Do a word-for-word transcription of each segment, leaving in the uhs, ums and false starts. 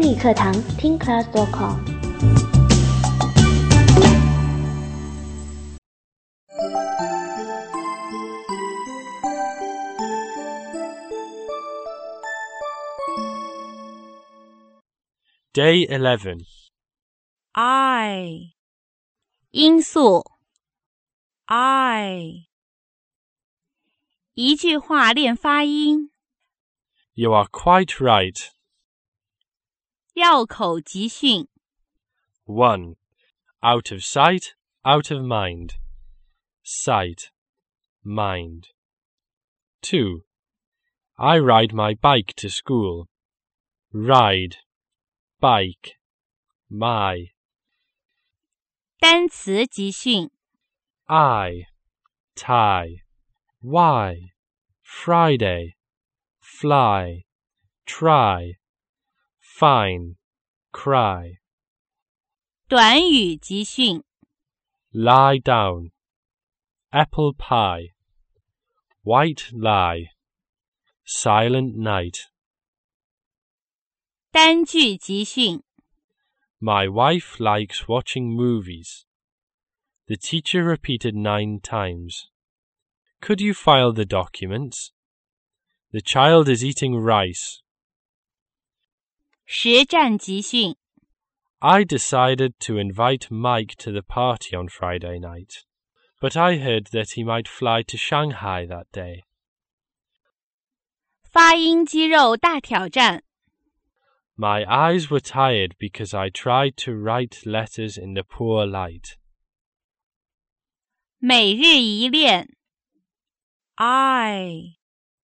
英语课堂听 class dot com。 Day eleven. I 音素 I 一句话练发音 You are quite right. 绕口集训 one. Out of sight, out of mind. Sight, mind. two. I ride my bike to school. Ride, bike, my. 单词集训 I, tie, why, Friday, fly, try, fine, cry. 短语集训 Lie down, apple pie, white lie, silent night. 单句集训 My wife likes watching movies. The teacher repeated nine times. Could you file the documents? The child is eating rice. 实战集训 I decided to invite Mike to the party on Friday night, but I heard that he might fly to Shanghai that day. 发音肌肉大挑战 My eyes were tired because I tried to write letters in the poor light. 每日一练 I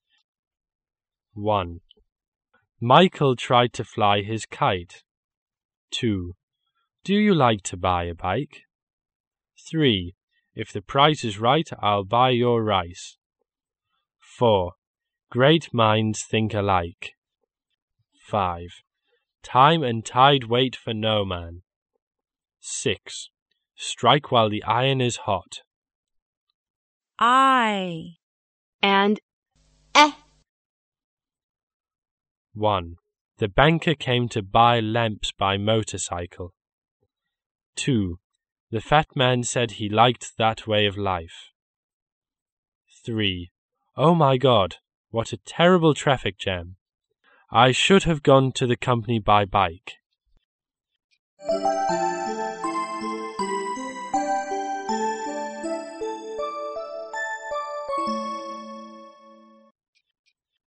one. Michael tried to fly his kite. two. Do you like to buy a bike? three. If the price is right, I'll buy your rice. four. Great minds think alike. five. Time and tide wait for no man. six. Strike while the iron is hot. I and eh. one. The banker came to buy lamps by motorcycle. two. The fat man said he liked that way of life. three. Oh my God, what a terrible traffic jam. I should have gone to the company by bike.